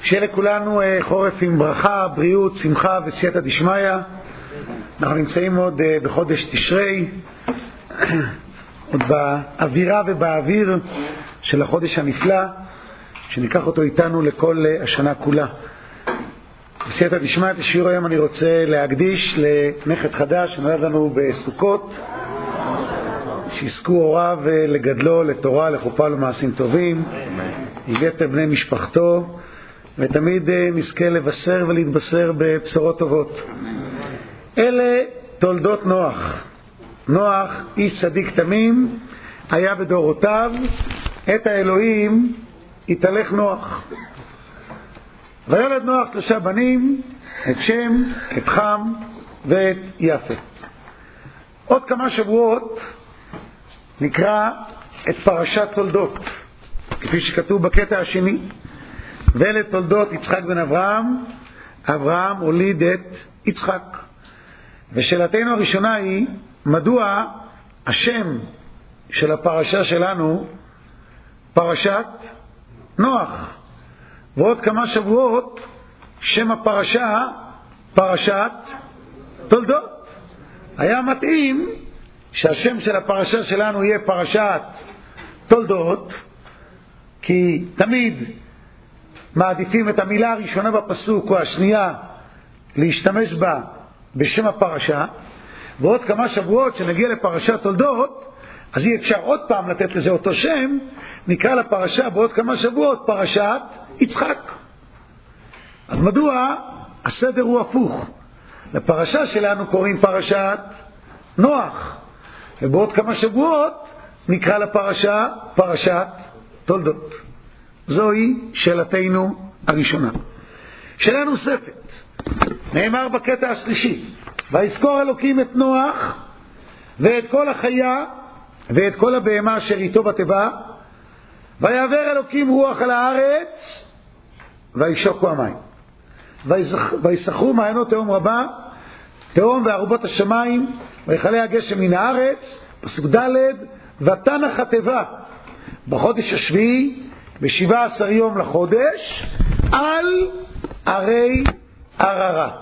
שיהיה לכולנו חורף עם ברכה, בריאות, שמחה וסייעתא דשמיא. אנחנו נמצאים עוד בחודש תשרי, עוד באווירה ובאוויר של החודש הנפלא, שניקח אותו איתנו לכל השנה כולה. בסייעתא דשמיא את השיעור היום אני רוצה להקדיש לנכד חדש שנולד לנו בסוכות, שיזכו הוריו לגדלו לתורה, לחופה ולמעשים טובים, עם יתר בני משפחתו, ותמיד נזכה לבשר ולהתבשר בבשורות טובות. אלה תולדות נוח. נוח, איש צדיק תמים, היה בדורותיו, את האלוהים התהלך נוח. וילד נוח 3 בנים, את שם, את חם ואת יפת. עוד כמה שבועות נקרא את פרשת תולדות, כפי שכתוב בקטע השני. ואלה תולדות יצחק בן אברהם. אברהם הוליד את יצחק. ושאלתנו הראשונה היא, מדוע השם של הפרשה שלנו פרשת נוח? ועוד כמה שבועות שם הפרשה פרשת תולדות. היה מתאים שהשם של הפרשה שלנו יהיה פרשת תולדות, כי תמיד מעדיפים את המילה הראשונה בפסוק או השנייה להשתמש בה בשם הפרשה. ועוד כמה שבועות שנגיע לפרשת תולדות, אז אי אפשר עוד פעם לתת לזה אותו שם, נקרא לפרשה בעוד כמה שבועות פרשת יצחק. אז מדוע הסדר הוא הפוך? לפרשה שלנו קוראים פרשת נוח, ובעוד כמה שבועות נקרא לפרשה פרשת תולדות. זוהי שאלתנו הראשונה. שאלה נוספת, נאמר בקטע השלישי, ויזכור אלוקים את נוח ואת כל החיה ואת כל הבהמה אשר איתו בתיבה, ויעבר אלוקים רוח על הארץ וישוקו המים, ויסחרו מעיינות תהום רבה, תהום וערובות השמיים, ויחלה הגשם מן הארץ. פסוק ד', ותנח התיבה בחודש השביעי ב17 יום לחודש על ערי עררת.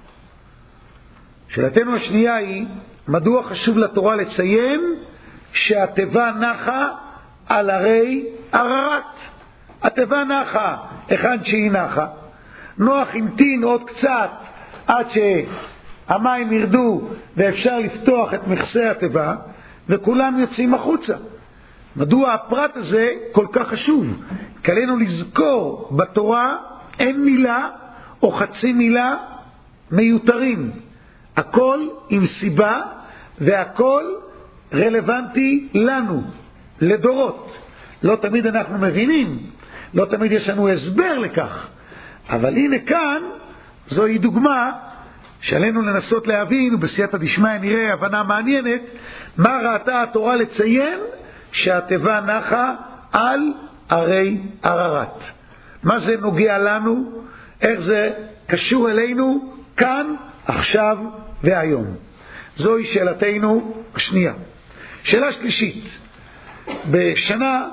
שאלתנו השנייה היא, מדוע חשוב לתורה לציין שהתיבה נחה על ערי עררת? התיבה נחה היכן שהיא נחה. נוח המתין עוד קצת עד שהמים ירדו ואפשר לפתוח את מכסה התיבה, וכולם יוצאים החוצה. מדוע הפרט הזה כל כך חשוב? כי עלינו לזכור בתורה אין מילה או חצי מילה מיותרים. הכל עם סיבה והכל רלוונטי לנו, לדורות. לא תמיד אנחנו מבינים, לא תמיד יש לנו הסבר לכך, אבל הנה כאן זוהי דוגמה שעלינו לנסות להבין, ובסייעתא דשמיא נראה הבנה מעניינת מה ראתה התורה לציין שהתיבה נחה על ערי עררת. מה זה נוגע לנו? איך זה קשור אלינו כאן, עכשיו והיום? זוהי שאלתנו השנייה. שאלה שלישית, בשנה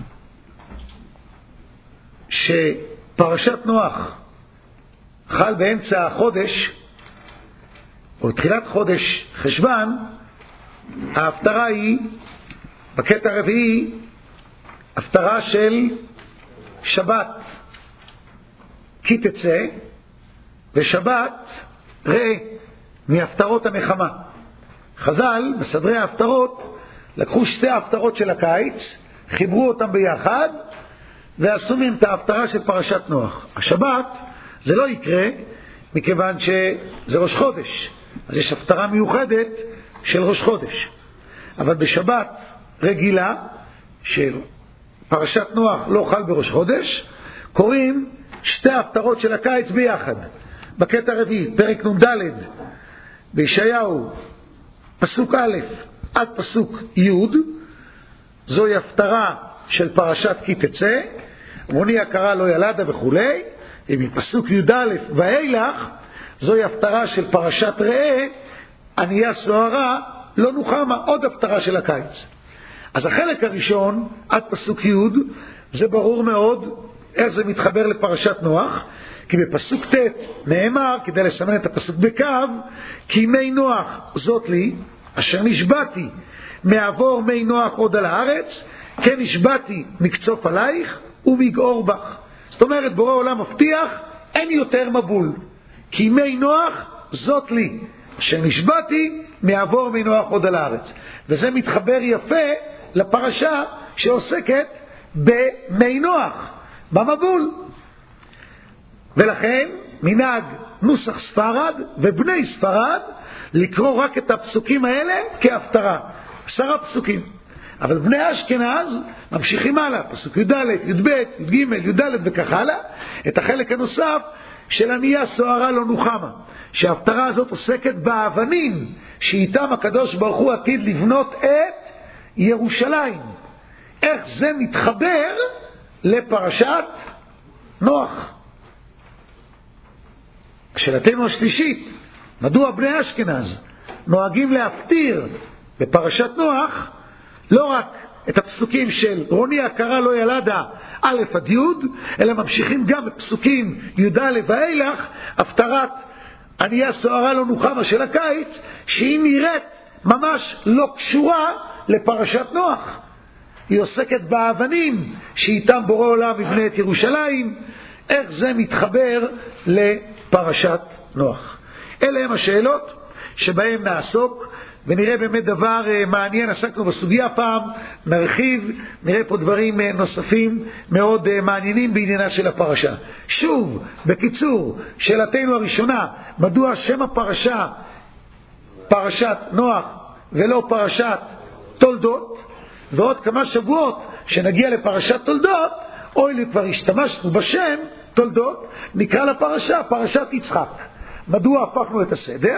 שפרשת נוח חל באמצע החודש או תחילת חודש חשבן, ההפטרה היא בקטע הרביעי הפטרה של שבת כי תצא, ושבת ראה מהפטרות הנחמה. חז"ל בסדרי ההפטרות לקחו 2 ההפטרות של הקיץ, חיברו אותם ביחד ועשו מהם את ההפטרה של פרשת נוח. השבת זה לא יקרה מכיוון שזה ראש חודש, אז יש הפטרה מיוחדת של ראש חודש. אבל בשבת רגילה של פרשת נוח לא חל בראש חודש, קוראים 2 ההפטרות של הקיץ ביחד. בקטע הרביעי, פרק נ"ד בישעיהו, פסוק א' עד פסוק י', זוהי הפטרה של פרשת כי תצא, מוני הכרה לא ילדה וכולי. ומפסוק י"א ואילך זוהי הפטרה של פרשת ראה, ענייה סוערה לא נוחמה, עוד הפטרה של הקיץ. אז החלק הראשון עד פסוק י' זה ברור מאוד איך זה מתחבר לפרשת נוח? כי בפסוק ט' נאמר, כדי לסמן את הפסוק בקו, כי מי נוח זאת לי, אשר נשבעתי מעבור מי נוח עוד על הארץ, כן נשבעתי מקצוף עלייך ומגעור בך. זאת אומרת, בורא עולם מבטיח, אין יותר מבול. כי מי נוח זאת לי, אשר נשבעתי מעבור מי נוח עוד על הארץ. וזה מתחבר יפה לפרשה שעוסקת במי נוח, במבול. ולכן מנהג נוסח ספרד ובני ספרד לקרוא רק את הפסוקים האלה כהפטרה. 10 פסוקים. אבל בני אשכנז ממשיכים הלאה, פסוק י"ד, י"ב, י"ג, י"ד וכך הלאה, את החלק הנוסף של ענייה סוערה לא נוחמה, שההפטרה הזאת עוסקת באבנים שאיתם הקדוש ברוך הוא עתיד לבנות את ירושלים. איך זה מתחבר לפרשת נוח? שאלתנו השלישית, מדוע בני אשכנז נוהגים להפטיר בפרשת נוח לא רק את הפסוקים של רוני הכרה לא ילדה א' עד י', אלא ממשיכים גם בפסוקים י' א' ואילך, הפטרת ענייה סוערה לא נוחמה של הקיץ, שהיא נראית ממש לא קשורה לפרשת נוח. היא עוסקת באבנים שאיתם בורא עולם יבנה את ירושלים. איך זה מתחבר לפרשת נוח? אלה הם השאלות שבהם נעסוק, ונראה באמת דבר מעניין. עסקנו בסוגיה פעם, נרחיב, נראה פה דברים נוספים מאוד מעניינים בעניינה של הפרשה. שוב, בקיצור, שאלתנו הראשונה, מדוע שם הפרשה פרשת נוח ולא פרשת תולדות? ועוד כמה שבועות שנגיע לפרשת תולדות, אוי כבר השתמשנו בשם תולדות, נקרא לפרשה פרשת יצחק. מדוע הפכנו את הסדר?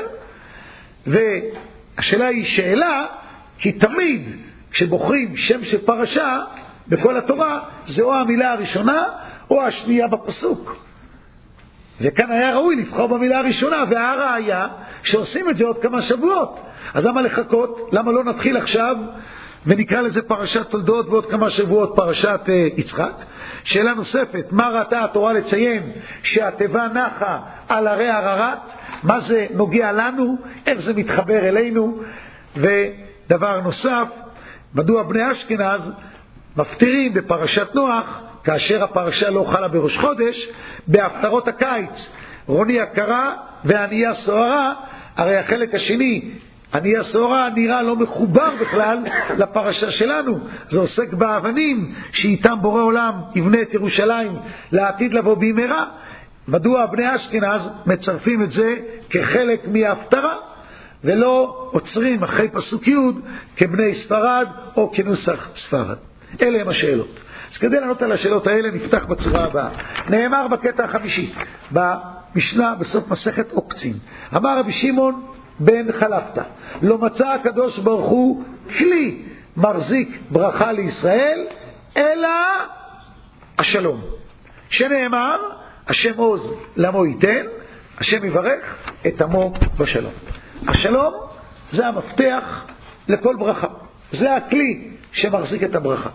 והשאלה היא שאלה, כי תמיד כשבוחרים שם של פרשה בכל התורה, זה או המילה הראשונה או השנייה בפסוק. וכאן היה ראוי לבחור במילה הראשונה, והראיה שעושים את זה עוד כמה שבועות. אז למה לחכות? למה לא נתחיל עכשיו ונקרא לזה פרשת תולדות ועוד כמה שבועות פרשת יצחק? שאלה נוספת, מה ראתה התורה לציין שהתיבה נחה על הרי הררת? מה זה נוגע לנו? איך זה מתחבר אלינו? ודבר נוסף, מדוע בני אשכנז מפטירים בפרשת נוח, כאשר הפרשה לא חלה בראש חודש, בהפטרות הקיץ, רוני הכרה וענייה סוערה? הרי החלק השני, ענייה סוערה, נראה לא מחובר בכלל לפרשה שלנו. זה עוסק באבנים שאיתם בורא עולם יבנה את ירושלים לעתיד לבוא במהרה. מדוע בני אשכנז מצרפים את זה כחלק מההפטרה ולא עוצרים אחרי פסוק י' כבני ספרד או כנוסח ספרד? אלה הם השאלות. אז כדי לענות על השאלות האלה נפתח בצורה הבאה. נאמר בקטע החמישי במשנה בסוף מסכת עוקצין, אמר רבי שמעון בן חלפתא, לא מצא הקדוש ברוך הוא כלי מחזיק ברכה לישראל אלא השלום, שנאמר השם עוז לעמו ייתן, השם יברך את עמו בשלום. השלום זה המפתח לכל ברכה, זה הכלי שמחזיק את הברכה.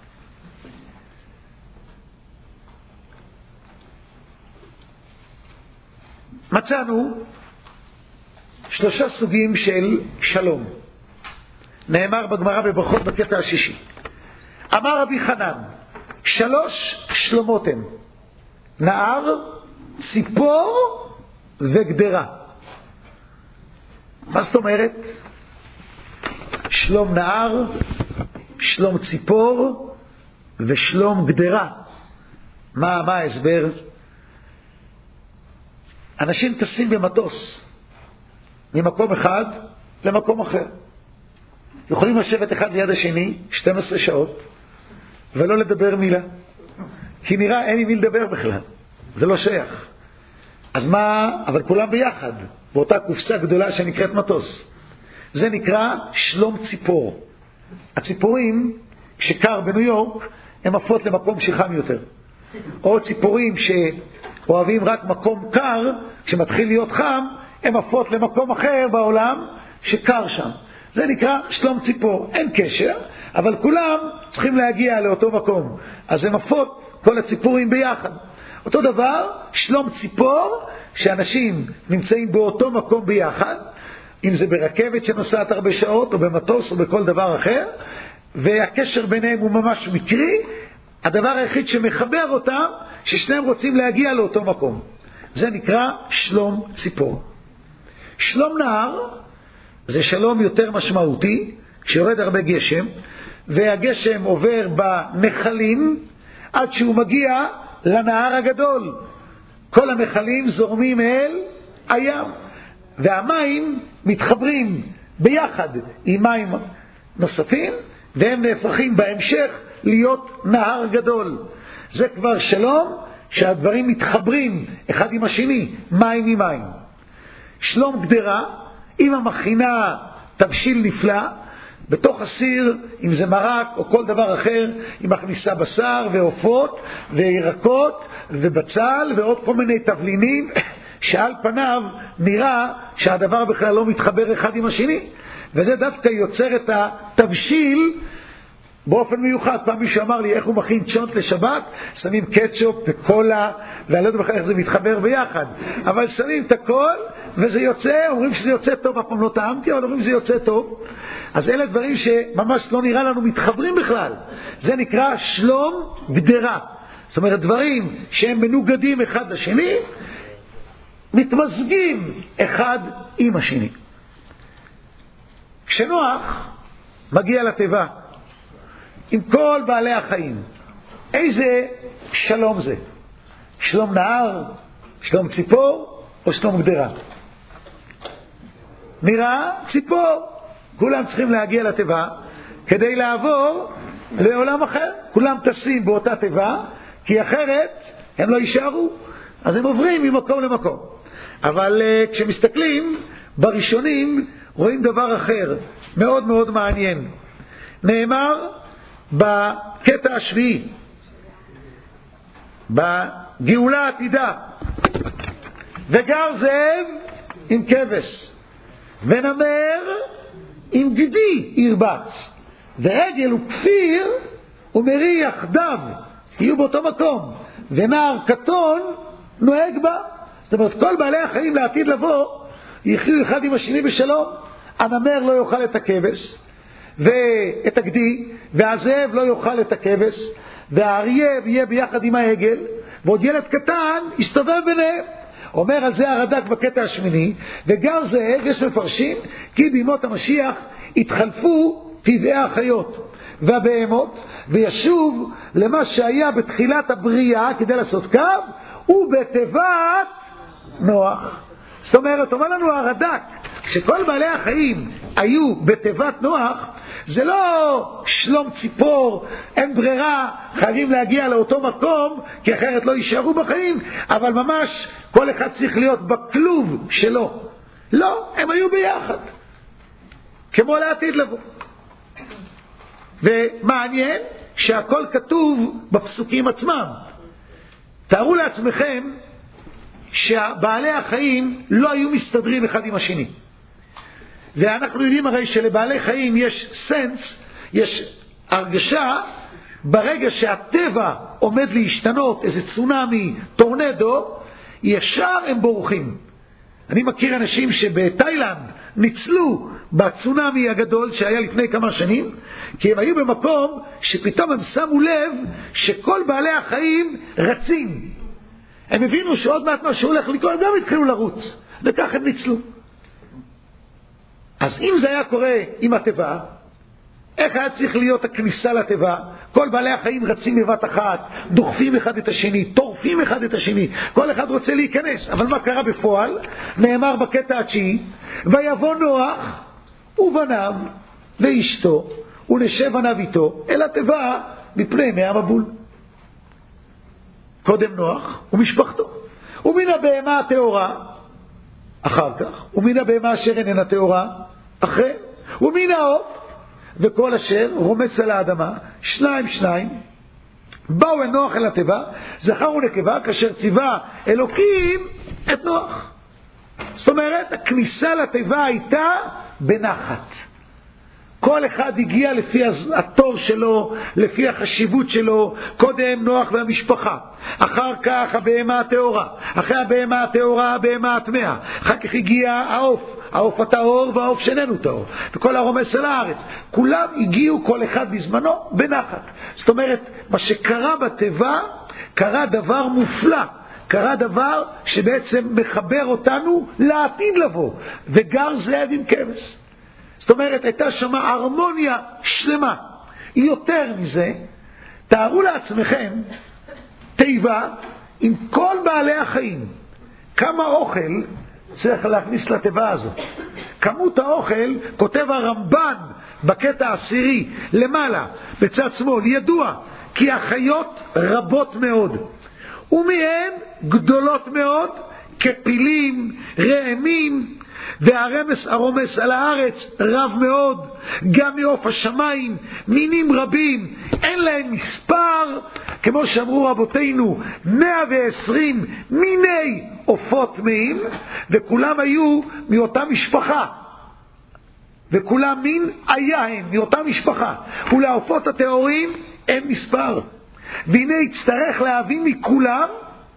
מצאנו 3 סוגים של שלום. נאמר בגמרא בברכות בקטע השישי, אמר רבי חנן, 3 שלומות הם, נער, ציפור וגדרה. מה זאת אומרת? שלום נער, שלום ציפור ושלום גדרה. מה ההסבר? אנשים טסים במטוס ממקום אחד למקום אחר, יכולים לשבת אחד ליד השני 12 שעות ולא לדבר מילה, כי נראה אין עם מי לדבר בכלל, זה לא שייך. אז מה? אבל כולם ביחד באותה קופסה גדולה שנקראת מטוס. זה נקרא שלום ציפור. הציפורים שקר בניו יורק הם עפות למקום שחם יותר, או ציפורים שאוהבים רק מקום קר, כשמתחיל להיות חם הם עפות למקום אחר בעולם שקר שם. זה נקרא שלום ציפור. אין קשר, אבל כולם צריכים להגיע לאותו מקום. אז הם עפות כל הציפורים ביחד. אותו דבר, שלום ציפור, שאנשים נמצאים באותו מקום ביחד, אם זה ברכבת שנוסעת הרבה שעות, או במטוס, או בכל דבר אחר, והקשר ביניהם הוא ממש מקרי. הדבר היחיד שמחבר אותם, ששניהם רוצים להגיע לאותו מקום. זה נקרא שלום ציפור. שלום נהר, זה שלום יותר משמעותי, כשיורד הרבה גשם, והגשם עובר בנחלים, עד שהוא מגיע לנהר הגדול. כל הנחלים זורמים אל הים, והמים מתחברים ביחד עם מים נוספים, והם נהפכים בהמשך להיות נהר גדול. זה כבר שלום שהדברים מתחברים אחד עם השני, מים עם מים. שלום גדרה, אמא מכינה תבשיל נפלא, בתוך הסיר, אם זה מרק או כל דבר אחר, היא מכניסה בשר ועופות וירקות ובצל ועוד כל מיני תבלינים, שעל פניו נראה שהדבר בכלל לא מתחבר אחד עם השני, וזה דווקא יוצר את התבשיל באופן מיוחד. פעם מישהו אמר לי איך הוא מכין צ'ונט לשבת, שמים קטשופ וקולה, ואני לא יודע בכלל איך זה מתחבר ביחד, אבל שמים את הכל וזה יוצא, אומרים שזה יוצא טוב, אף פעם לא טעמתי, אבל אומרים שזה יוצא טוב. אז אלה דברים שממש לא נראה לנו מתחברים בכלל. זה נקרא שלום גדרה. זאת אומרת, דברים שהם מנוגדים אחד לשני, מתמזגים אחד עם השני. כשנוח מגיע לטבע עם כל בעלי החיים, איזה שלום זה? שלום נהר, שלום ציפור או שלום גדרה? נראה ציפור. כולם צריכים להגיע לטבע כדי לעבור לעולם אחר. כולם טסים באותה טבע, כי אחרת הם לא יישארו, אז הם עוברים ממקום למקום. אבל כשמסתכלים בראשונים רואים דבר אחר מאוד מאוד מעניין. נאמר בקטע השביעי, בגאולה העתידה, וגר זאב עם כבש, ונמר עם גידי ירבץ, ורגל וכפיר ומרי יחדיו יהיו באותו מקום, ונער קטון נוהג בה. זאת אומרת, כל בעלי החיים לעתיד לבוא יחיו אחד עם השני בשלום. הנמר לא יאכל את הכבש ואת הגדי, והזאב לא יאכל את הכבש, והאריה יהיה ביחד עם העגל, ועוד ילד קטן יסתובב ביניהם. אומר על זה הרד"ק בקטע השמיני, וגר זאב, יש מפרשים, כי בימות המשיח התחלפו טבעי החיות והבהמות, וישוב למה שהיה בתחילת הבריאה כדי לעשות קו, ובתיבת נוח. זאת אומרת, אומר לנו הרד"ק, שכל בעלי החיים היו בתיבת נוח, זה לא שלום ציפור, אין ברירה, חייבים להגיע לאותו מקום, כי אחרת לא יישארו בחיים, אבל ממש כל אחד צריך להיות בכלוב שלו. לא, הם היו ביחד, כמו לעתיד לבוא. ומעניין שהכל כתוב בפסוקים עצמם. תארו לעצמכם שבעלי החיים לא היו מסתדרים אחד עם השני. ואנחנו יודעים הרי שלבעלי חיים יש סנס, יש הרגשה, ברגע שהטבע עומד להשתנות, איזה צונמי, טורנדו, ישר הם בורחים. אני מכיר אנשים שבתאילנד ניצלו בצונמי הגדול שהיה לפני כמה שנים, כי הם היו במקום שפתאום הם שמו לב שכל בעלי החיים רצים. הם הבינו שעוד מעט מה שהולך לקרות, גם התחילו לרוץ, וכך הם ניצלו. אז אם זה היה קורה עם הטבע, איך היה צריך להיות הכניסה לטבע? כל בעלי החיים רצים בבת אחת, דוחפים אחד את השני, טורפים אחד את השני, כל אחד רוצה להיכנס. אבל מה קרה בפועל? נאמר בקטע התשיעי, ויבוא נוח ובניו ואשתו ונשב בניו איתו אל הטבע מפני מי המבול. קודם נוח ומשפחתו, ומן הבהמה הטהורה אחר כך, ומן הבהמה אשר איננה טהורה אחרי, ומן העוף וכל אשר רומץ על האדמה, שניים באו אל נוח אל התיבה, זכר ונקבה, כאשר ציווה אלוקים את נוח. זאת אומרת, הכניסה לתיבה הייתה בנחת. כל אחד הגיע לפי התור שלו, לפי החשיבות שלו. קודם נוח והמשפחה, אחר כך הבהמה הטהורה, אחרי הבהמה הטהורה הבהמה הטמאה, אחר כך הגיע העוף הטהור והעוף שאיננו טהור, וכל הרומס של הארץ. כולם הגיעו כל אחד בזמנו בנחת. זאת אומרת, מה שקרה בטבע, קרה דבר מופלא, קרה דבר שבעצם מחבר אותנו לעתיד לבוא, וגר זאב עם כבש. זאת אומרת, הייתה שם הרמוניה שלמה. יותר מזה, תארו לעצמכם תיבה עם כל בעלי החיים. כמה אוכל צריך להכניס לתיבה הזאת. כמות האוכל, כותב הרמב"ן בקטע העשירי למעלה בצד שמאל, ידוע כי החיות רבות מאוד, ומהן גדולות מאוד, כפילים, רעמים, והרומס על הארץ רב מאוד, גם מעוף השמיים מינים רבים, אין להם מספר, כמו שאמרו רבותינו, 120 מיני עופות טמאים, וכולם היו מאותה משפחה, וכולם מין היין מאותה משפחה, ולעופות הטהורים אין מספר. והנה יצטרך להבין מכולם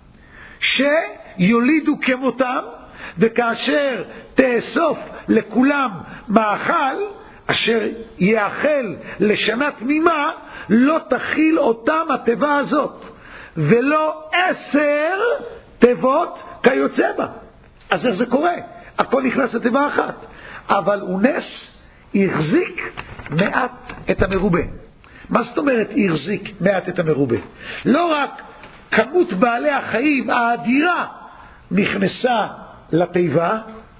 שיולידו כמותם, וכאשר תאסוף לכולם מאכל אשר יאכל לשנה תמימה, לא תכיל אותם התיבה הזאת, ולא 10 תיבות כיוצא בה. אז איך זה קורה? הכל נכנס לתיבה אחת, אבל הוא נס החזיק מעט את המרובה. מה זאת אומרת החזיק מעט את המרובה? לא רק כמות בעלי החיים האדירה נכנסה לתיבה,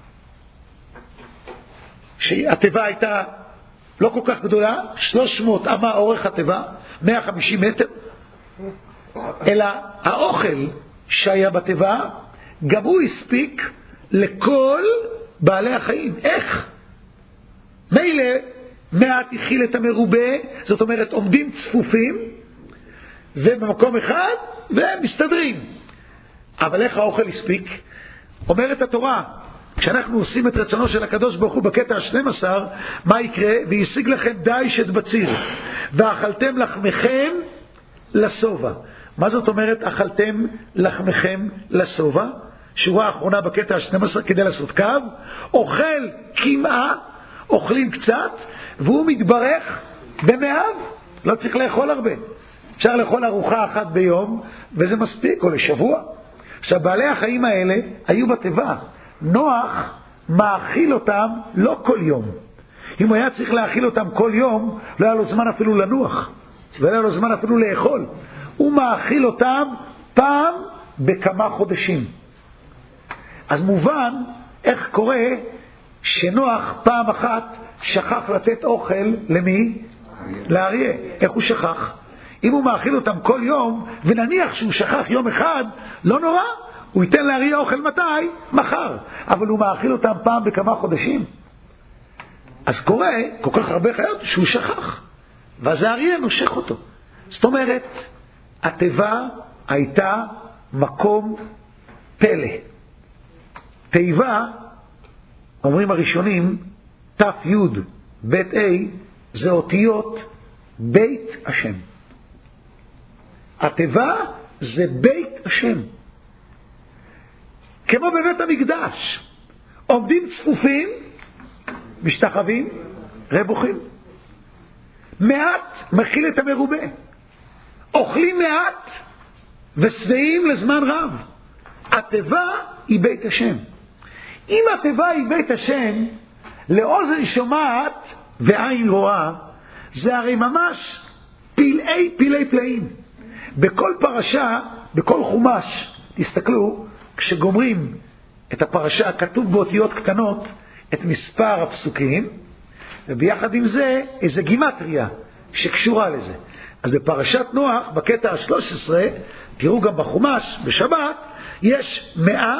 שהתיבה הייתה לא כל כך גדולה, 300 אמה אורך התיבה, 150 מטר, אלא האוכל שהיה בתיבה גם הוא הספיק לכל בעלי החיים. איך? מילא מעט הכיל את המרובה, זאת אומרת עומדים צפופים ובמקום אחד והם מסתדרים, אבל איך האוכל הספיק? אומרת התורה, כשאנחנו עושים את רצונו של הקדוש ברוך הוא בקטע ה-12, מה יקרה? וישיג לכם דיש את בציר, ואכלתם לחמכם לסובה. מה זאת אומרת אכלתם לחמכם לסובה? שורה האחרונה בקטע ה-12 כדי לעשות קו, אוכל כמעה, אוכלים קצת, והוא מתברך במאהב. לא צריך לאכול הרבה, אפשר לאכול ארוחה אחת ביום וזה מספיק, או לשבוע. עכשיו בעלי החיים האלה היו בתיבה, נוח מאכיל אותם לא כל יום. אם הוא היה צריך להאכיל אותם כל יום, לא היה לו זמן אפילו לנוח, לא היה לו זמן אפילו לאכול. הוא מאכיל אותם פעם בכמה חודשים. אז מובן איך קורה שנוח פעם אחת שכח לתת אוכל למי? לאריה. איך הוא שכח? אם הוא מאכיל אותם כל יום, ונניח שהוא שכח יום אחד, לא נורא, הוא ייתן לאריה אוכל מתי? מחר. אבל הוא מאכיל אותם פעם בכמה חודשים. אז קורה כל כך הרבה חיות שהוא שכח, ואז האריה נושך אותו. זאת אומרת, התיבה הייתה מקום פלא. תיבה, אומרים הראשונים, תף יוד בית אי, זה אותיות בית השם. התיבה זה בית השם. כמו בבית המקדש, עומדים צפופים, משתחווים, רבוכים. מעט מכיל את המרובה. אוכלים מעט ושבעים לזמן רב. התיבה היא בית השם. אם התיבה היא בית השם, לאוזן שומעת ועין רואה, זה הרי ממש פלאי פלאים. בכל פרשה, בכל חומש, תסתכלו, כשגומרים את הפרשה, כתוב באותיות קטנות את מספר הפסוקים, וביחד עם זה איזה גימטריה שקשורה לזה. אז בפרשת נוח, בקטע ה-13, תראו גם בחומש, בשבת, יש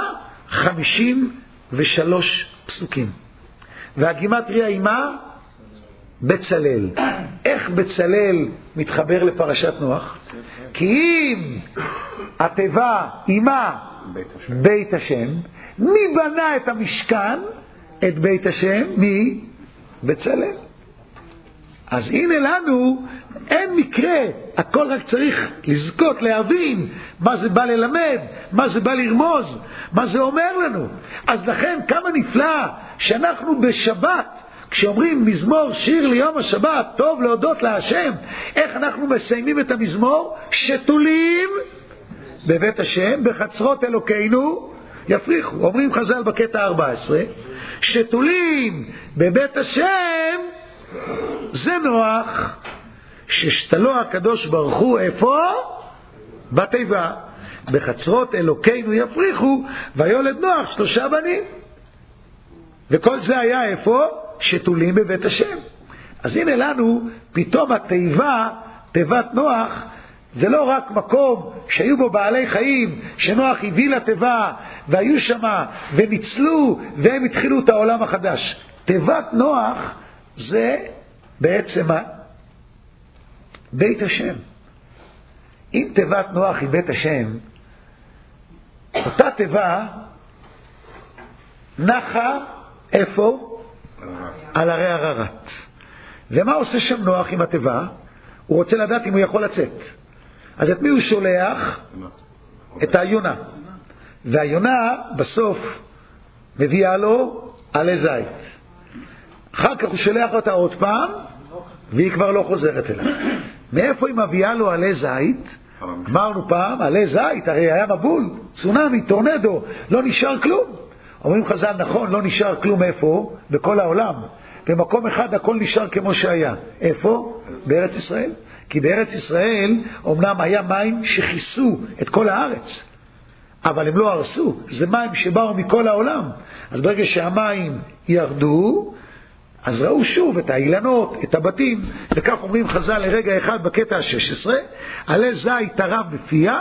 153 פסוקים. והגימטריה היא מה? בצלאל. איך בצלאל מתחבר לפרשת נוח? כי אם התיבה היא מה? בית השם. מי בנה את המשכן? את בית השם? מי? בצלאל. אז הנה לנו, אין מקרה, הכל רק צריך לזכות, להבין מה זה בא ללמד, מה זה בא לרמוז, מה זה אומר לנו. אז לכן כמה נפלא שאנחנו בשבת, כשאומרים מזמור שיר ליום השבת, טוב להודות להשם, איך אנחנו מסיימים את המזמור? שתולים בבית השם, בחצרות אלוקינו יפריחו. אומרים חז"ל בקטע 14, שתולים בבית השם זה נוח, ששתלו הקדוש ברוך הוא איפה? בתיבה. בחצרות אלוקינו יפריחו, ויולד נוח 3 בנים. וכל זה היה איפה? שתולים בבית השם. אז הנה לנו, פתאום התיבה, תיבת נוח, זה לא רק מקום שהיו בו בעלי חיים, שנוח הביא לתיבה, והיו שמה, וניצלו, והם התחילו את העולם החדש. תיבת נוח זה בעצם בית השם. אם תיבת נוח היא בית השם, אותה תיבה נחה איפה? על הרי הררת. ומה עושה שם נוח עם התיבה? הוא רוצה לדעת אם הוא יכול לצאת. אז את מי הוא שולח? את היונה. והיונה בסוף מביאה לו עלי זית. אחר כך הוא שולח אותה עוד פעם, והיא כבר לא חוזרת אליו. מאיפה היא מביאה לו עלי זית? אמרנו פעם, עלי זית, הרי היה מבול, צונמי, טורנדו, לא נשאר כלום. אומרים חז"ל, נכון, לא נשאר כלום איפה? בכל העולם. במקום אחד הכל נשאר כמו שהיה. איפה? בארץ ישראל. כי בארץ ישראל אומנם היה מים שכיסו את כל הארץ, אבל הם לא הרסו. זה מים שבאו מכל העולם. אז ברגע שהמים ירדו, אז ראו שוב את האילנות, את הבתים, וכך אומרים חז"ל לרגע אחד בקטע ה-16, עלי זית טרף בפיה.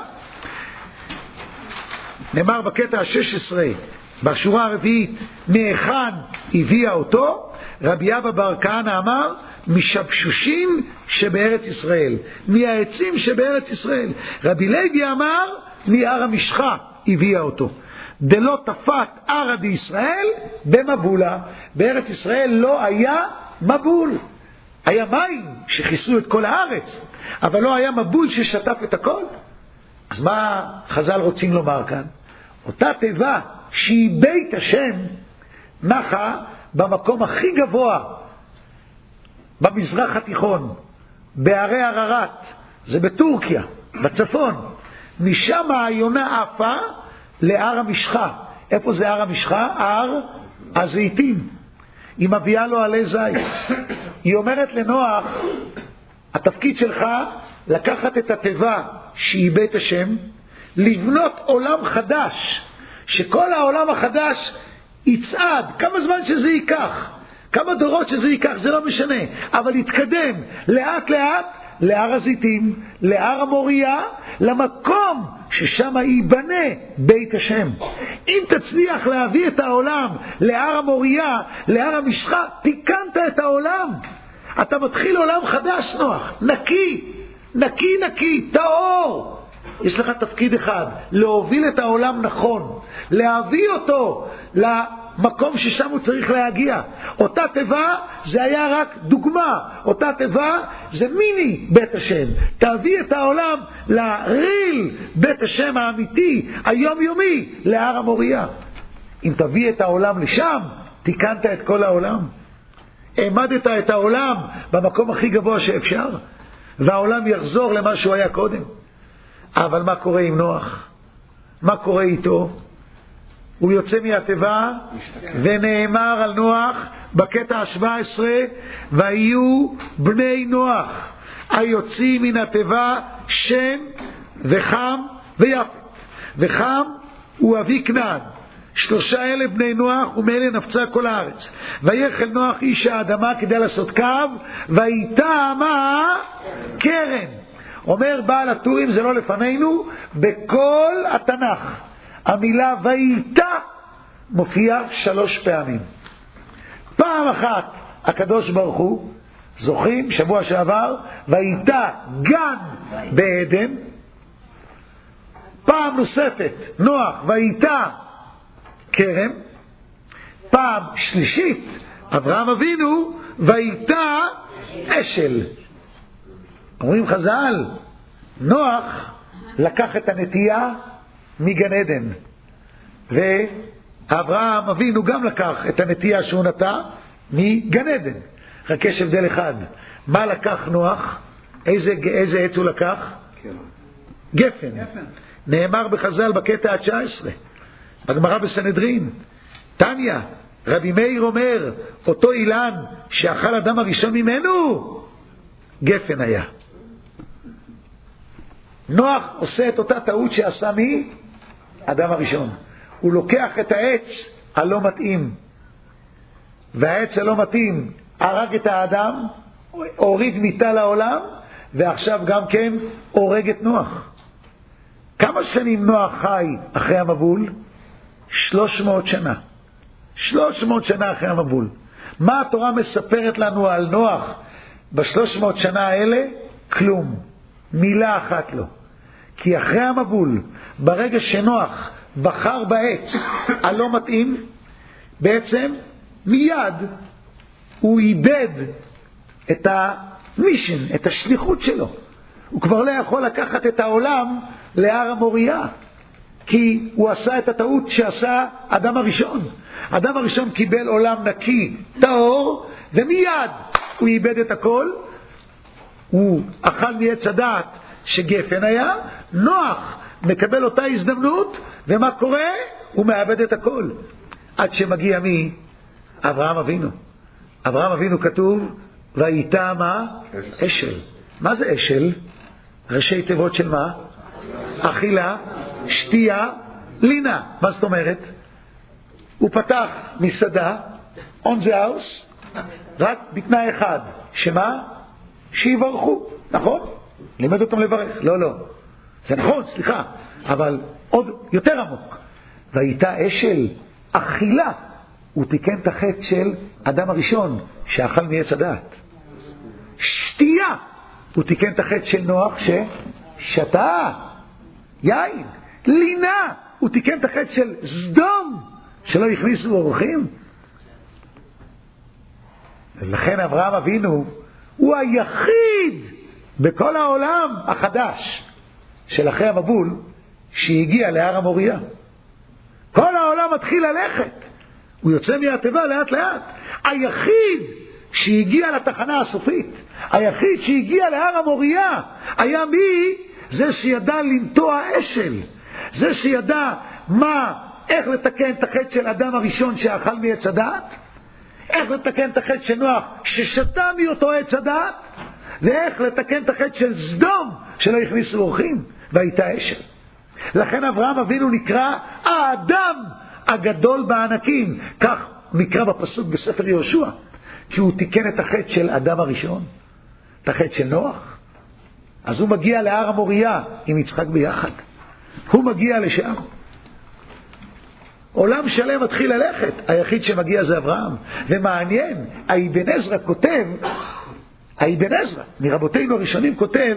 נאמר בקטע ה-16, בשורה הרביעית, מהיכן הביאה אותו? רבי אבא בר כהנא אמר, משבשושים שבארץ ישראל, מהעצים שבארץ ישראל. רבי לוי אמר, מהר המשחה הביאה אותו. דלא תפת ערא דישראל במבולה. בארץ ישראל לא היה מבול. היה מים שכיסו את כל הארץ, אבל לא היה מבול ששטף את הכל. אז מה חז"ל רוצים לומר כאן? אותה תיבה שהיא בית השם נחה במקום הכי גבוה במזרח התיכון, בערי הררת, זה בטורקיה, בצפון. משם היונה עפה להר המשחה. איפה זה הר המשחה? הר הזיתים. היא מביאה לו עלי זית. היא אומרת לנוח, התפקיד שלך לקחת את התיבה שהיא בית השם, לבנות עולם חדש, שכל העולם החדש יצעד, כמה זמן שזה ייקח, כמה דורות שזה ייקח, זה לא משנה, אבל יתקדם לאט לאט להר הזיתים, להר המוריה, למקום ששם ייבנה בית השם. אם תצליח להביא את העולם להר המוריה, להר המשחה, תיקנת את העולם. אתה מתחיל עולם חדש, נוח, נקי, נקי, נקי, טהור. יש לך תפקיד אחד, להוביל את העולם נכון, להביא אותו למקום ששם הוא צריך להגיע. אותה תיבה זה היה רק דוגמה, אותה תיבה זה מיני בית השם. תביא את העולם לריל בית השם האמיתי, היומיומי, להר המוריה. אם תביא את העולם לשם, תיקנת את כל העולם. העמדת את העולם במקום הכי גבוה שאפשר, והעולם יחזור למה שהוא היה קודם. אבל מה קורה עם נוח? מה קורה איתו? הוא יוצא מהתיבה, ונאמר על נוח בקטע ה-17, ויהיו בני נוח היוצאים מן התיבה שם וחם ויפת. וחם הוא אבי כנען. 3,000 בני נוח, ומאלה נפצה כל הארץ. ויחל נוח איש האדמה כדי לעשות קו, ויטע מה? קרן. אומר בעל הטורים, זה לא לפנינו, בכל התנ"ך המילה ויטע מופיעה 3 פעמים. פעם אחת הקדוש ברוך הוא, זוכרים שבוע שעבר, ויטע גן בעדן. פעם נוספת נוח ויטע כרם. פעם שלישית אברהם אבינו והייתה אשל. אומרים חז"ל, נוח לקח את הנטייה מגן עדן, ואברהם אבינו גם לקח את הנטייה שהוא נטע מגן עדן. רק יש הבדל אחד, מה לקח נוח? איזה עץ הוא לקח? גפן. נאמר בחז"ל בקטע ה-19 בגמרא בסנהדרין, תניא, רבי מאיר אומר, אותו אילן שאכל אדם הראשון ממנו גפן היה. נוח עושה את אותה טעות שעשה מי? אדם הראשון. הוא לוקח את העץ הלא מתאים, והעץ הלא מתאים הרג את האדם, הוריד מיתה לעולם, ועכשיו גם כן הורג את נוח. כמה שנים נוח חי אחרי המבול? 300 שנה. 300 שנה אחרי המבול. מה התורה מספרת לנו על נוח ב300 שנה האלה? כלום. מילה אחת לא. כי אחרי המבול, ברגע שנוח בחר בעץ הלא מתאים, בעצם מיד הוא איבד את המישן, את השליחות שלו. הוא כבר לא יכול לקחת את העולם להר המוריה, כי הוא עשה את הטעות שעשה אדם הראשון. אדם הראשון קיבל עולם נקי, טהור, ומיד הוא איבד את הכל. הוא אכל מעץ הדעת שגפן היה. נוח מקבל אותה הזדמנות, ומה קורה? הוא מאבד את הכל. עד שמגיע מי? אברהם אבינו. אברהם אבינו כתוב, והייתה מה? אשל. מה זה אשל? ראשי תיבות של מה? אכילה, שתייה, לינה. מה זאת אומרת? הוא פתח מסעדה, on the house, רק בתנאי אחד. שמה? שיברכו. נכון? לימד אותם לברך. לא, לא. זה נכון, סליחה. אבל עוד יותר עמוק. והייתה אשל, אכילה. הוא תיקן את החטא של אדם הראשון שאכל מעץ הדעת. שתייה. הוא תיקן את החטא של נוח ששתה יין. לינה. הוא תיקן את החטא של סדום שלא הכניסו אורחים. ולכן אברהם אבינו הוא היחיד בכל העולם החדש של אחרי המבול שהגיע להר המוריה. כל העולם מתחיל ללכת, הוא יוצא מהטבע לאט לאט. היחיד שהגיע לתחנה הסופית, היחיד שהגיע להר המוריה, היה מי? זה שידע לנטוע אשל, זה שידע איך לתקן את החטא של אדם הראשון שאכל מעץ הדעת, איך לתקן את החטא של נוח ששתה מאותו עץ הדעת, ואיך לתקן את החטא של סדום שלא הכניסו אורחים, והייתה אשל. לכן אברהם אבינו נקרא האדם הגדול בענקים, כך נקרא בפסוק בספר יהושע, כי הוא תיקן את החטא של אדם הראשון, את החטא של נוח. אז הוא מגיע להר המוריה עם יצחק ביחד, הוא מגיע לשם, עולם שלם מתחיל ללכת. היחיד שמגיע זה אברהם. ומעניין, האבן עזרא כותב, האבן עזרא מרבותינו הראשונים כותב,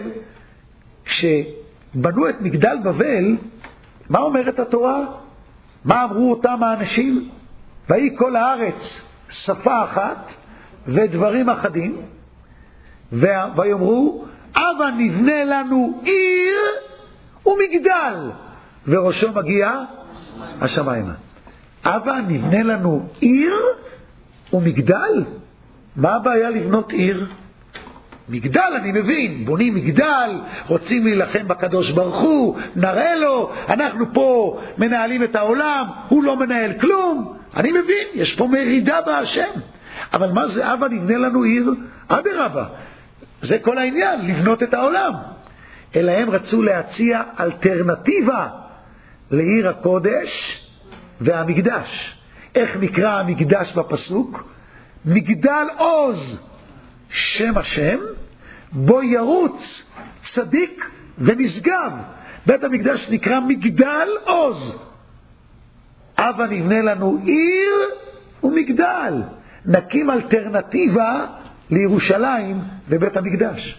כשבנו את מגדל בבל, מה אומרת התורה? מה אמרו אותם האנשים? והיא כל הארץ שפה אחת ודברים אחדים, ויאמרו, הבה נבנה לנו עיר ומגדל, וראשו מגיע השמיימה. הבה נבנה לנו עיר ומגדל. מה הבעיה לבנות עיר? מגדל אני מבין, בונים מגדל, רוצים להילחם בקדוש ברוך הוא, נראה לו, אנחנו פה מנהלים את העולם, הוא לא מנהל כלום. אני מבין, יש פה מרידה בהשם. אבל מה זה הבה נבנה לנו עיר? אדרבה, זה כל העניין, לבנות את העולם. אלא הם רצו להציע אלטרנטיבה לעיר הקודש והמקדש. איך נקרא המקדש בפסוק? מגדל עוז שם השם, בו ירוץ צדיק ונשגב. בית המקדש נקרא מגדל עוז. הבה נבנה לנו עיר ומגדל, נקים אלטרנטיבה לירושלים ובית המקדש.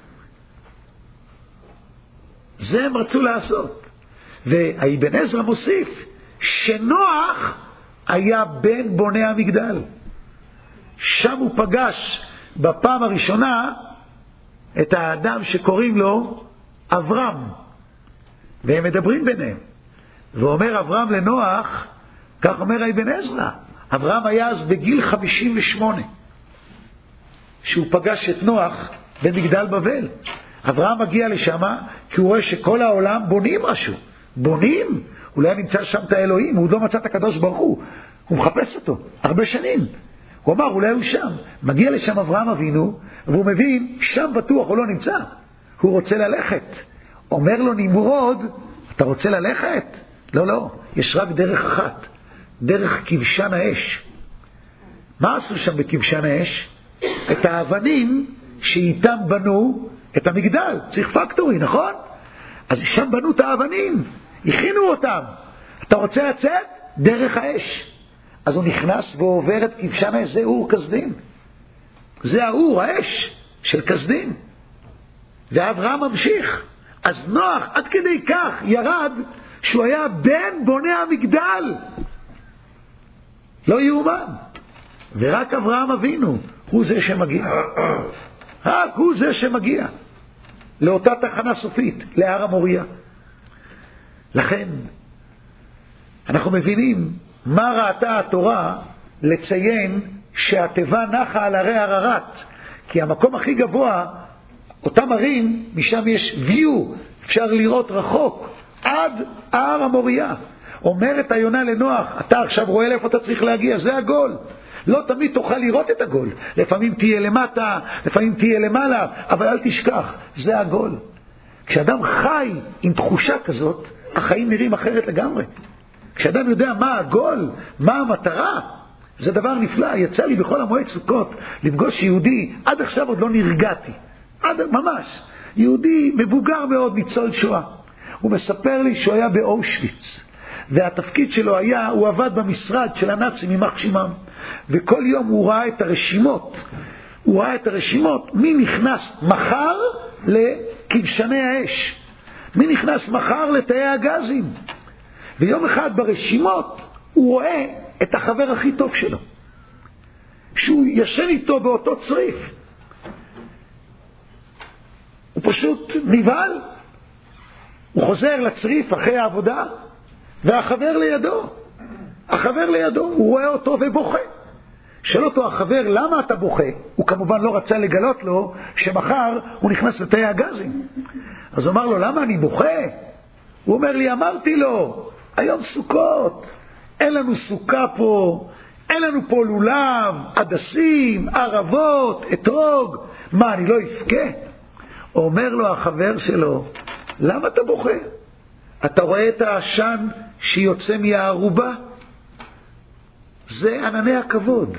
זה הם רצו לעשות. והאבן עזרא מוסיף שנוח היה בן בוני המגדל. שם הוא פגש בפעם הראשונה את האדם שקוראים לו אברהם, והם מדברים ביניהם. ואומר אברהם לנוח, כך אומר אבן עזרא, אברהם היה אז בגיל 58 שהוא פגש את נוח במגדל בבל. אברהם מגיע לשם כי הוא רואה שכל העולם בונים משהו. בונים? אולי נמצא שם את האלוהים, הוא עוד לא מצא את הקדוש ברוך הוא מחפש אותו הרבה שנים. הוא אמר אולי הוא שם. מגיע לשם אברהם אבינו והוא מבין שם בטוח הוא לא נמצא, הוא רוצה ללכת. אומר לו נמרוד, אתה רוצה ללכת? לא, לא, יש רק דרך אחת, דרך כבשן האש. מה עשו שם בכבשן האש? את האבנים שאיתם בנו את המגדל, צריך פקטורי, נכון? אז שם בנו את האבנים, הכינו אותם. אתה רוצה לצאת? דרך האש. אז הוא נכנס ועובר את כבשן האש, זה אור כסדים. זה האור, האש של כסדים. ואברהם ממשיך. אז נוח עד כדי כך ירד שהוא היה בן בונה המגדל. לא יאומן. ורק אברהם אבינו הוא זה שמגיע. רק הוא זה שמגיע לאותה תחנה סופית, להר המוריה. לכן אנחנו מבינים מה ראתה התורה לציין שהטבע נחה על הרי הררת, כי המקום הכי גבוה, אותם ערים, משם יש view, אפשר לראות רחוק עד הר המוריה. אומרת היונה לנוח, אתה עכשיו רואה לאיפה אתה צריך להגיע, זה הגול. לא תמיד תוכל לראות את הגול, לפעמים תהיה למטה, לפעמים תהיה למעלה, אבל אל תשכח, זה הגול. כשאדם חי עם תחושה כזאת, החיים נראים אחרת לגמרי. כשאדם יודע מה הגול, מה המטרה, זה דבר נפלא. יצא לי בכל המועד סוכות לפגוש יהודי, עד עכשיו עוד לא נרגעתי, ממש, יהודי מבוגר מאוד, ניצול שואה. הוא מספר לי שהוא היה באושוויץ, והתפקיד שלו היה, הוא עבד במשרד של הנאצים יימח שמם, וכל יום הוא ראה את הרשימות, מי נכנס מחר לכבשני האש, מי נכנס מחר לתאי הגזים. ויום אחד ברשימות הוא רואה את החבר הכי טוב שלו, שהוא ישן איתו באותו צריף. הוא פשוט נבהל. הוא חוזר לצריף אחרי העבודה, והחבר לידו, הוא רואה אותו ובוכה. שאל אותו החבר, למה אתה בוכה? הוא כמובן לא רצה לגלות לו שמחר הוא נכנס לתאי הגזים. אז הוא אמר לו, למה אני בוכה? הוא אומר לי, אמרתי לו, היום סוכות, אין לנו סוכה פה, אין לנו פה לולב, עדסים, ערבות, אתרוג, מה, אני לא אבכה? אומר לו החבר שלו, למה אתה בוכה? אתה רואה את העשן שיוצא מהערובה? זה ענני הכבוד.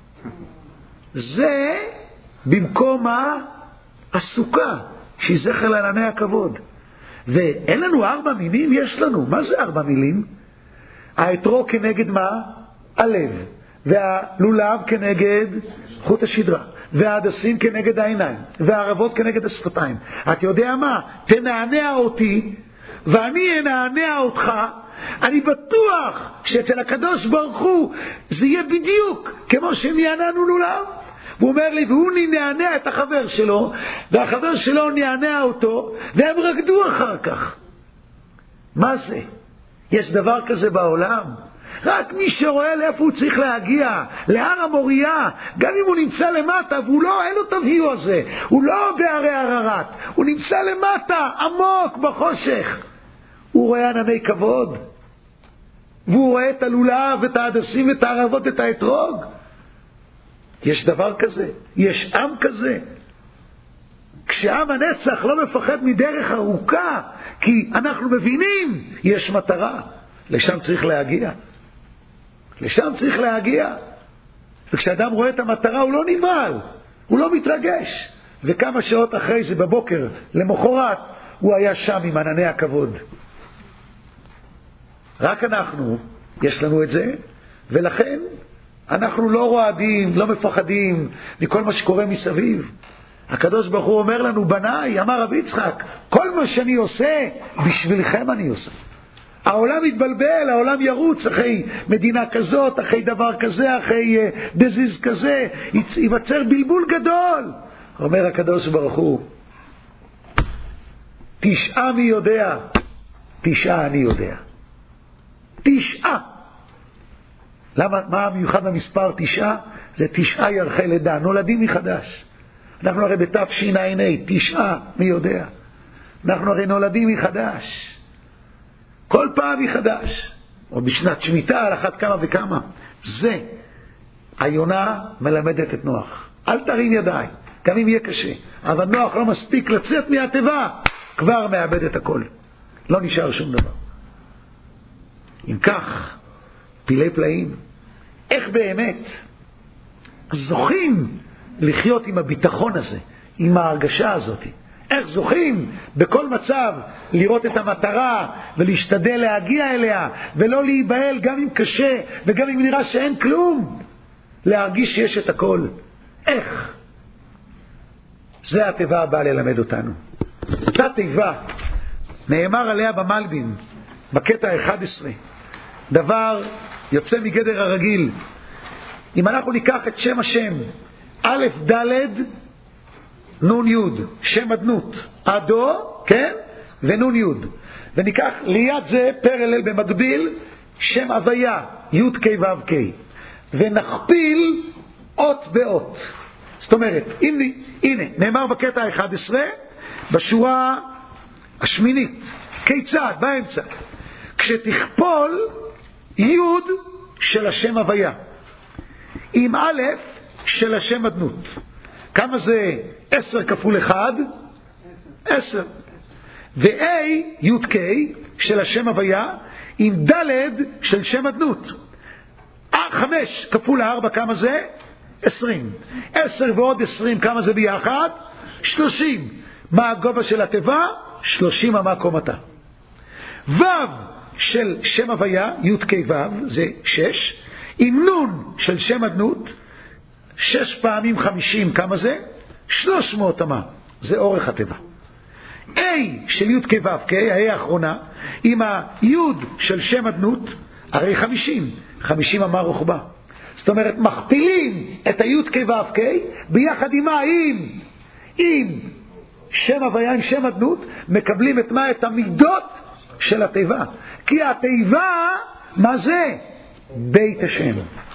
זה במקום הסוכה, שהיא זכר לענני הכבוד. ואין לנו 4 מילים? יש לנו. מה זה 4 מילים? האתרוג כנגד מה? הלב. והלולב כנגד חוט השדרה. והעדסים כנגד העיניים. והערבות כנגד השפתיים. את יודע מה? תנענע אותי ואני אנענע אותך. אני בטוח שאצל הקדוש ברוך הוא זה יהיה בדיוק כמו שנענענו לולב. הוא אומר לי, והוא נענע את החבר שלו, והחבר שלו נענע אותו, והם רקדו אחר כך. מה זה? יש דבר כזה בעולם? רק מי שרואה לאיפה הוא צריך להגיע, להר המוריה, גם אם הוא נמצא למטה, והוא לא, אין לו את הוויו הזה, הוא לא בהרי הררת, הוא נמצא למטה, עמוק בחושך. הוא רואה ענני כבוד, והוא רואה את הלולב, את העדסים, את הערבות, את האתרוג. יש דבר כזה, יש עם כזה. כשעם הנצח לא מפחד מדרך ארוכה, כי אנחנו מבינים, יש מטרה, לשם צריך להגיע. לשם צריך להגיע. וכשאדם רואה את המטרה הוא לא נבהל, הוא לא מתרגש. וכמה שעות אחרי זה בבוקר, למחרת, הוא היה שם עם ענני הכבוד. רק אנחנו, יש לנו את זה, ולכן אנחנו לא רועדים, לא מפחדים מכל מה שקורה מסביב. הקדוש ברוך הוא אומר לנו, בניי, אמר רבי יצחק, כל מה שאני עושה, בשבילכם אני עושה. העולם מתבלבל, העולם ירוץ אחרי מדינה כזאת, אחרי דבר כזה, אחרי דזיז כזה, ייווצר בלבול גדול. אומר הקדוש ברוך הוא, 9 מי יודע? 9 אני יודע. 9. למה? מה המיוחד במספר 9? זה 9 ירחי לידה, נולדים מחדש. אנחנו הרי בתשע"ה, 9 מי יודע? אנחנו הרי נולדים מחדש. כל פעם מחדש. או בשנת שמיטה על אחת כמה וכמה. זה. היונה מלמדת את נוח. אל תרים ידיים, גם אם יהיה קשה. אבל נוח לא מספיק לצאת מהטבע, כבר מאבד את הכל. לא נשאר שום דבר. אם כך, פילי פלאים, איך באמת זוכים לחיות עם הביטחון הזה, עם ההרגשה הזאת? איך זוכים בכל מצב לראות את המטרה ולהשתדל להגיע אליה ולא להיבהל גם אם קשה וגם אם נראה שאין כלום, להרגיש שיש את הכל? איך? זה הטבע הבא ללמד אותנו. אותה טבע נאמר עליה במלבים בקטע 11 דבר יוצא מגדר הרגיל. אם אנחנו ניקח את שם השם א' ד' נון יוד, שם אדנות, אדו, כן? ונון יוד, וניקח ליד זה פרלל במקביל שם הוויה, יוד קי וו קי, ונכפיל אות באות. זאת אומרת, הנה נאמר בקטע 11 בשורה השמינית, כיצד? באמצע, כשתכפול יוד של השם הוויה עם א' של השם אדנות, כמה זה 10 כפול 1? 10. ו-A, י' K של השם הוויה עם ד' של שם אדנות. 5 כפול 4 כמה זה? 20. 10 ועוד 20 כמה זה ביחד? 30. מה הגובה של הטבע? 30 אמה קומתה. ו' של שם הוויה, י' K ו' זה 6. עם נון של שם אדנות 6 פעמים 50, כמה זה? 300 אמה. זה אורך הטבע. A של י' כ' ו' כ', ה האחרונה, עם הי' של שם אדנות, הרי 50. 50 אמה רוחבה. זאת אומרת, מכפילים את הי' כ' ו' כ', ביחד עם מה? עם שם הוויה, עם שם אדנות, מקבלים את מה? את המידות של הטבע. כי הטבע, מה זה? בית השם.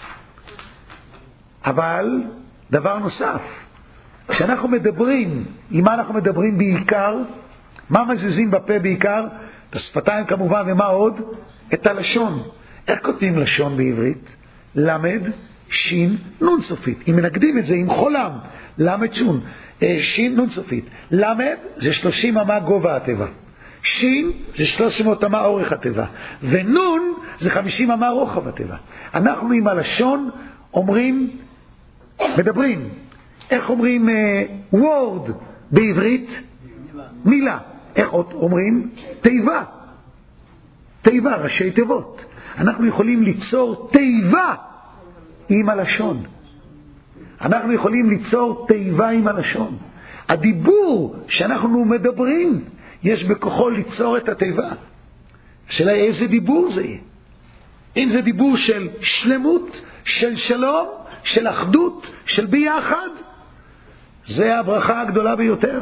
אבל דבר נוסף, כשאנחנו מדברים, עם מה אנחנו מדברים בעיקר? מה מזיזים בפה בעיקר? את השפתיים כמובן, ומה עוד? את הלשון. איך כותבים לשון בעברית? למד, שין, נון סופית. אם מנגדים את זה עם חולם, למד שון, שין, נון סופית. למד זה 30 אמה גובה הטבע. שין זה 300 אמה אורך הטבע. ונון זה 50 אמה רוחב הטבע. אנחנו עם הלשון אומרים, מדברים. איך אומרים word בעברית? מילה. איך אומרים? תיבה. תיבה, ראשי תיבות. אנחנו יכולים ליצור תיבה עם הלשון. אנחנו יכולים ליצור תיבה עם הלשון. הדיבור שאנחנו מדברים, יש בכוחו ליצור את התיבה. השאלה היא איזה דיבור זה יהיה. אם זה דיבור של שלמות, של שלום, של אחדות, של ביחד, זה הברכה הגדולה ביותר.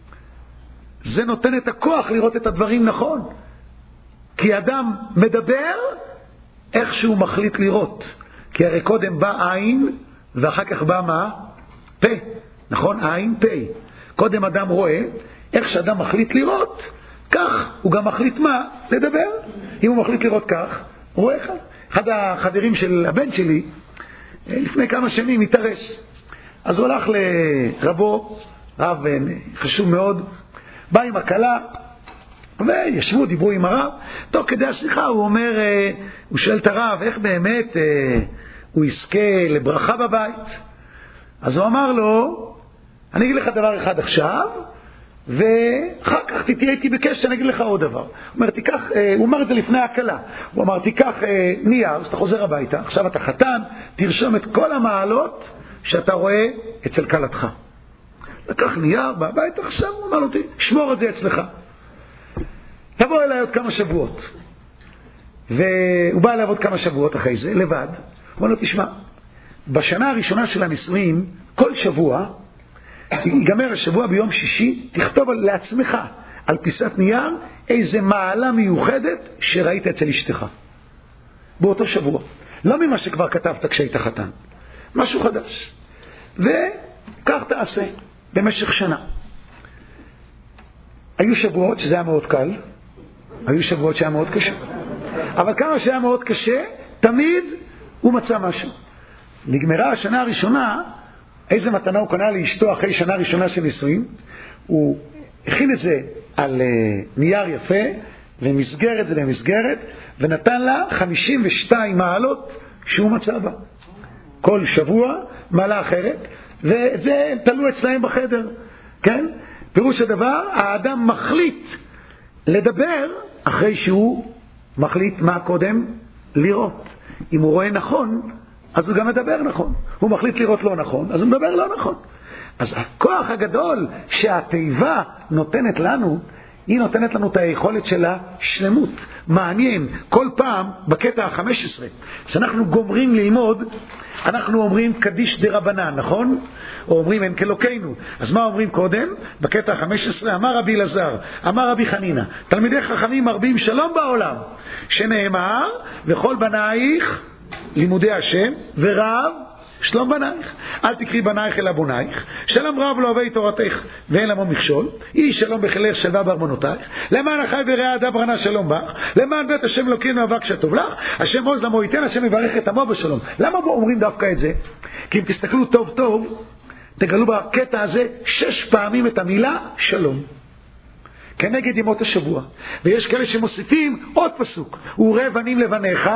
זה נותן את הכוח לראות את הדברים נכון. כי אדם מדבר איך שהוא מחליט לראות. כי הרי קודם בא עין ואחר כך בא מה? פה. נכון? עין, פה. קודם אדם רואה, איך שאדם מחליט לראות, כך הוא גם מחליט מה? לדבר. אם הוא מחליט לראות כך, הוא רואה אחד. אחד החברים של הבן שלי, לפני כמה שנים התארס. אז הוא הלך לרבו, רב חשוב מאוד, בא עם הקלה, וישבו, דיברו עם הרב. תוך כדי השיחה הוא אומר, הוא שואל את הרב, איך באמת הוא יזכה לברכה בבית? אז הוא אמר לו, אני אגיד לך דבר אחד עכשיו, ואחר כך תהיה איתי בקשר, אני אגיד לך עוד דבר. הוא אומר את זה לפני הקלה. הוא אמר, תיקח נייר, אז אתה חוזר הביתה, עכשיו אתה חתן, תרשום את כל המעלות שאתה רואה אצל קלתך. לקח נייר בבית, עכשיו הוא אמר לו, שמור את זה אצלך. תבוא אליי עוד כמה שבועות. והוא בא אליו עוד כמה שבועות אחרי זה, לבד. הוא אומר לו, תשמע, בשנה הראשונה של הנישואים, כל שבוע, ייגמר השבוע ביום שישי, תכתוב לעצמך, על פיסת נייר, איזה מעלה מיוחדת שראית אצל אשתך. באותו שבוע. לא ממה שכבר כתבת כשהיית חתן. משהו חדש. וכך תעשה במשך שנה. היו שבועות שזה היה מאוד קל, היו שבועות שהיה מאוד קשה. אבל כמה שהיה מאוד קשה, תמיד הוא מצא משהו. נגמרה השנה הראשונה, איזה מתנה הוא קנה לאשתו אחרי שנה ראשונה של נישואים? הוא הכין את זה על נייר יפה, ומסגרת זה במסגרת, ונתן לה 52 מעלות שהוא מצא בה. כל שבוע מעלה אחרת, ואת זה תלו אצלהם בחדר. כן? פירוש הדבר, האדם מחליט לדבר אחרי שהוא מחליט מה קודם לראות. אם הוא רואה נכון, אז הוא גם מדבר נכון. הוא מחליט לראות לא נכון, אז הוא מדבר לא נכון. אז הכוח הגדול שהתיבה נותנת לנו, היא נותנת לנו את היכולת של השלמות. מעניין, כל פעם בקטע ה-15, שאנחנו גומרים ללמוד, אנחנו אומרים קדיש דרבנן, נכון? או אומרים אין כלוקנו. אז מה אומרים קודם? בקטע ה-15, אמר רבי אלעזר, אמר רבי חנינה, תלמידי חכמים מרבים שלום בעולם, שנאמר, וכל בנייך לימודי השם, ורב שלום בנייך. אל תקרי בנייך אלא בונייך. שלום רב לא אוהבי תורתך ואין למו מכשול. אי שלום בחילך שלווה בארמונותייך. למען החי ורעה דברנה שלום בך. למען בית השם אלוקינו אבק שטוב לך. השם עוז למו ייתן, השם יברך את עמו בשלום. למה אומרים דווקא את זה? כי אם תסתכלו טוב טוב, תגלו בקטע הזה 6 פעמים את המילה שלום. כנגד ימות השבוע. ויש כאלה שמוסיפים עוד פסוק. וראה בנים לבניך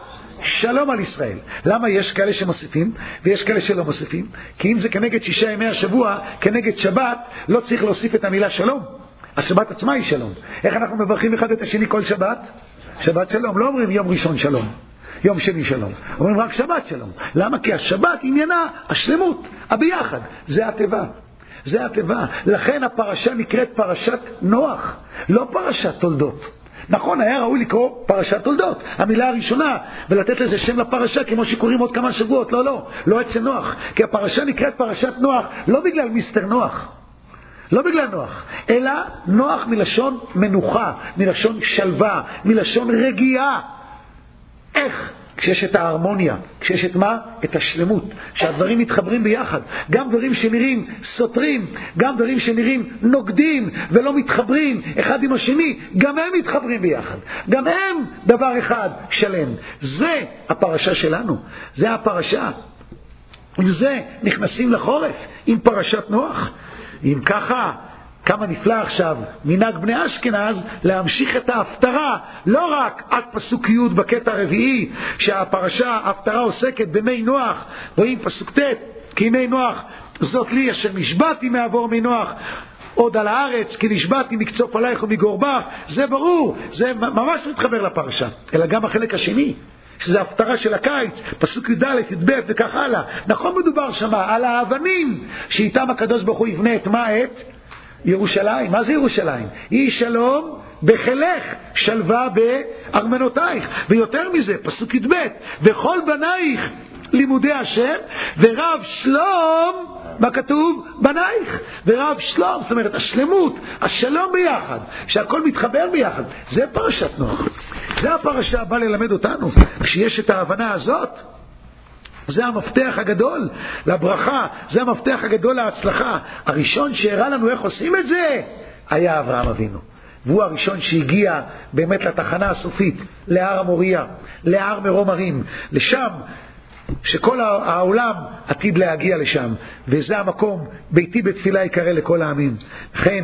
שלום על ישראל. למה יש כאלה שמוסיפים ויש כאלה שלא מוסיפים? כי אם זה כנגד 6 ימי השבוע, כנגד שבת, לא צריך להוסיף את המילה שלום. השבת עצמה היא שלום. איך אנחנו מברכים אחד את השני כל שבת? שבת שלום. לא אומרים יום ראשון שלום, יום שני שלום. אומרים רק שבת שלום. למה? כי השבת עניינה השלמות, הביחד. זה הטבע. זה הטבע. לכן הפרשה נקראת פרשת נוח, לא פרשת תולדות. נכון, היה ראוי לקרוא פרשת תולדות, המילה הראשונה, ולתת לזה שם לפרשה, כמו שקוראים עוד כמה שבועות. לא אצל נוח. כי הפרשה נקראת פרשת נוח, לא בגלל מיסטר נוח, לא בגלל נוח, אלא נוח מלשון מנוחה, מלשון שלווה, מלשון רגיעה. איך? כשיש את ההרמוניה, כשיש את מה? את השלמות, שהדברים מתחברים ביחד. גם דברים שנראים סותרים, גם דברים שנראים נוגדים ולא מתחברים אחד עם השני, גם הם מתחברים ביחד. גם הם דבר אחד שלם. זה הפרשה שלנו, זה הפרשה. עם זה נכנסים לחורף, עם פרשת נוח. אם ככה, כמה נפלא עכשיו מנהג בני אשכנז להמשיך את ההפטרה, לא רק עד פסוק י' בקטע הרביעי, שהפרשה, ההפטרה עוסקת במי נוח, רואים פסוק ט', כי מי נוח זאת לי אשר נשבעתי מעבור מי נוח עוד על הארץ, כי נשבעתי מקצוף עלייך ומגור בך. זה ברור, זה ממש מתחבר לפרשה. אלא גם החלק השני, שזה ההפטרה של הקיץ, פסוק י"ד, י"ב וכך הלאה. נכון, מדובר שמה על האבנים שאיתם הקדוש ברוך הוא יבנה את מה? את ירושלים. מה זה ירושלים? היא שלום בחילך, שלווה בארמנותייך. ויותר מזה, פסוק י"ב, וכל בנייך לימודי השם, ורב שלום, מה כתוב? בנייך. ורב שלום, זאת אומרת השלמות, השלום ביחד, שהכל מתחבר ביחד. זה פרשת נוח. זה הפרשה הבאה ללמד אותנו. כשיש את ההבנה הזאת, זה המפתח הגדול לברכה, זה המפתח הגדול להצלחה. הראשון שהראה לנו איך עושים את זה היה אברהם אבינו, והוא הראשון שהגיע באמת לתחנה הסופית, להר המוריה, להר מרום הרים, לשם שכל העולם עתיד להגיע לשם, וזה המקום, ביתי בתפילה יקרא לכל העמים. לכן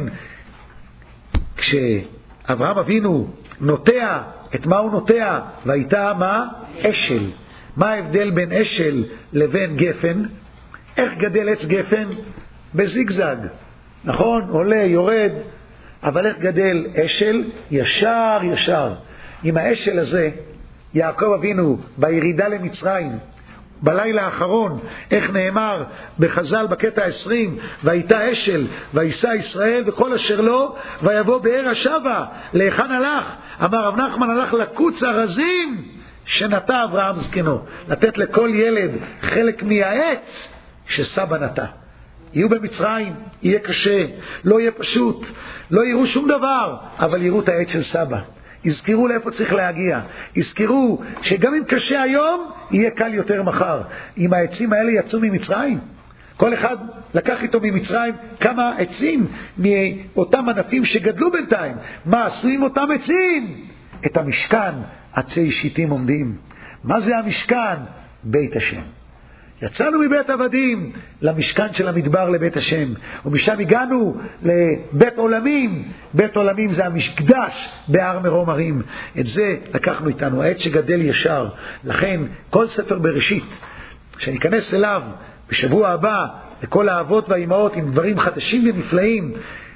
כשאברהם אבינו נוטע, את מה הוא נוטע? והייתה מה? אשל. מה ההבדל בין אשל לבין גפן? איך גדל עץ גפן? בזיגזג, נכון? עולה, יורד. אבל איך גדל אשל? ישר ישר. עם האשל הזה יעקב אבינו בירידה למצרים, בלילה האחרון, איך נאמר בחז"ל בקטע 20, והייתה אשל וישא ישראל וכל אשר לו, ויבוא באר השבה. להיכן הלך? אמר רב נחמן, הלך לקוץ הרזים שנטע אברהם זקנו, לתת לכל ילד חלק מהעץ שסבא נטע. יהיו במצרים, יהיה קשה, לא יהיה פשוט, לא יראו שום דבר, אבל יראו את העץ של סבא. יזכרו לאיפה צריך להגיע, יזכרו שגם אם קשה היום, יהיה קל יותר מחר. אם העצים האלה יצאו ממצרים, כל אחד לקח איתו ממצרים כמה עצים מאותם ענפים שגדלו בינתיים. מה עשו עם אותם עצים? את המשכן עצי שיטים עומדים. מה זה המשכן? בית השם. יצאנו מבית עבדים למשכן של המדבר לבית השם, ומשם הגענו לבית עולמים. בית עולמים זה המקדש בהר מרום הרים. את זה לקחנו איתנו, העץ שגדל ישר. לכן כל ספר בראשית שניכנס אליו בשבוע הבא, לכל האבות והאימהות עם דברים חדשים ונפלאים,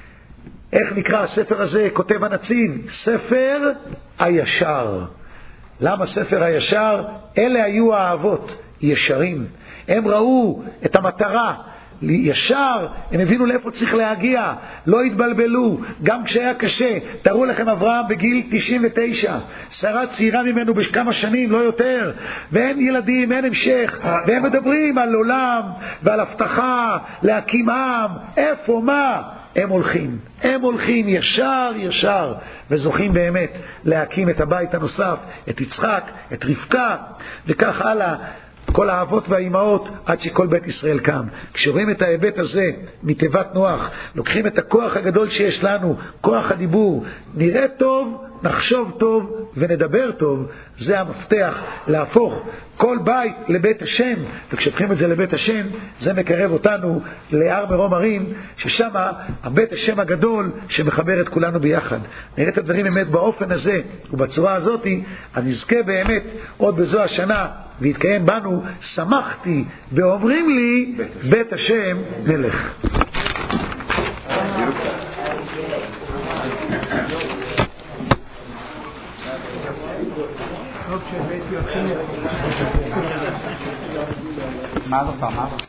איך נקרא הספר הזה? כותב הנציב, ספר הישר. למה ספר הישר? אלה היו האבות ישרים, הם ראו את המטרה ישר, הם הבינו לאיפה צריך להגיע, לא התבלבלו גם כשהיה קשה. תראו לכם אברהם בגיל 99, שרה צעירה ממנו בכמה שנים, לא יותר, ואין ילדים, אין המשך, והם מדברים על עולם ועל הבטחה להקים עם. איפה? מה? הם הולכים ישר ישר, וזוכים באמת להקים את הבית הנוסף, את יצחק, את רבקה, וכך הלאה, כל האבות והאימהות, עד שכל בית ישראל קם. כשרואים את ההיבט הזה מתיבת נוח, לוקחים את הכוח הגדול שיש לנו, כוח הדיבור, נראה טוב, נחשוב טוב ונדבר טוב. זה המפתח להפוך כל בית לבית השם, וכשהופכים את זה לבית השם, זה מקרב אותנו להר מרום הרים, ששם הבית השם הגדול שמחבר את כולנו ביחד. נראה את הדברים באמת באופן הזה ובצורה הזאת, הנזכה באמת עוד בזו השנה והתקיים בנו, שמחתי ואומרים לי בית השם נלך. מה זאת?